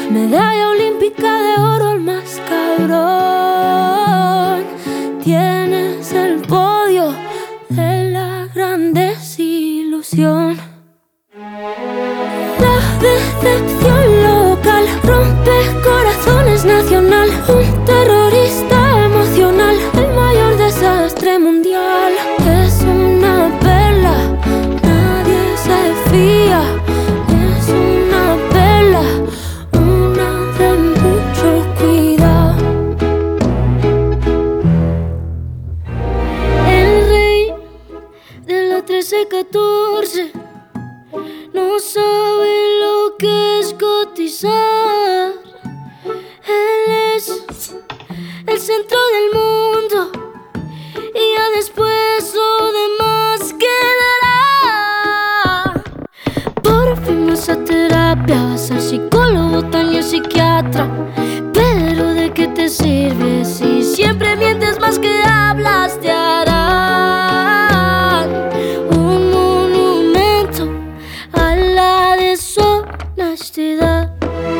medalla olímpica de oro, el más cabrón. Tienes el podio de la gran desilusión. La decepción local rompe corazones nacional. Un terrorista emocional, el mayor desastre mundial. Es una perla, nadie se fía. Es una perla, una de mucho cuidado. El rey de la 13-14 no sabe lo que es cotizar. Él es el centro del mundo y ya después lo demás quedará. Por fin vas a terapia, vas al psicólogo, también psiquiatra. Pero ¿de qué te sirve si siempre mientes más que hablas? Te harán un monumento a la deshonestidad.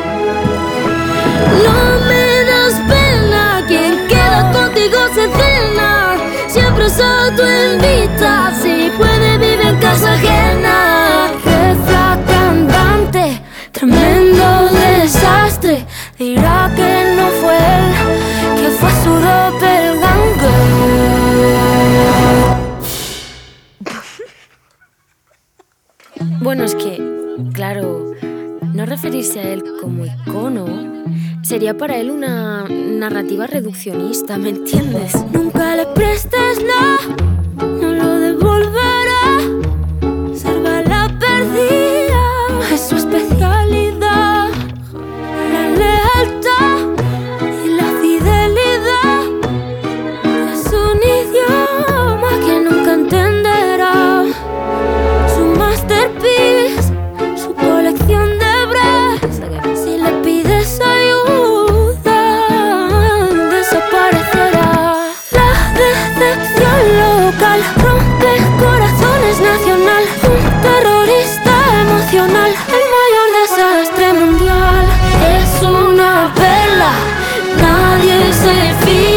No me das pena, quien queda contigo se cena. Siempre se autoinvita, si puede vive en casa ajena. Refracandante, tremendo desastre. Dirá que no fue él, que fue su doppelganger. Bueno, es que, claro, no referirse a él como icono sería para él una narrativa reduccionista, ¿me entiendes? Nunca le prestes la, no lo devolverá. Salva la perdida, es su especialidad. La lealtad y la fidelidad es un idioma que nunca entenderá. Su masterpiece, su colección de bras. Si le pides ayuda, desaparecerá. La decepción local rompe corazones nacional. Un terrorista emocional, el mayor desastre mundial. Es una perla, nadie se fía.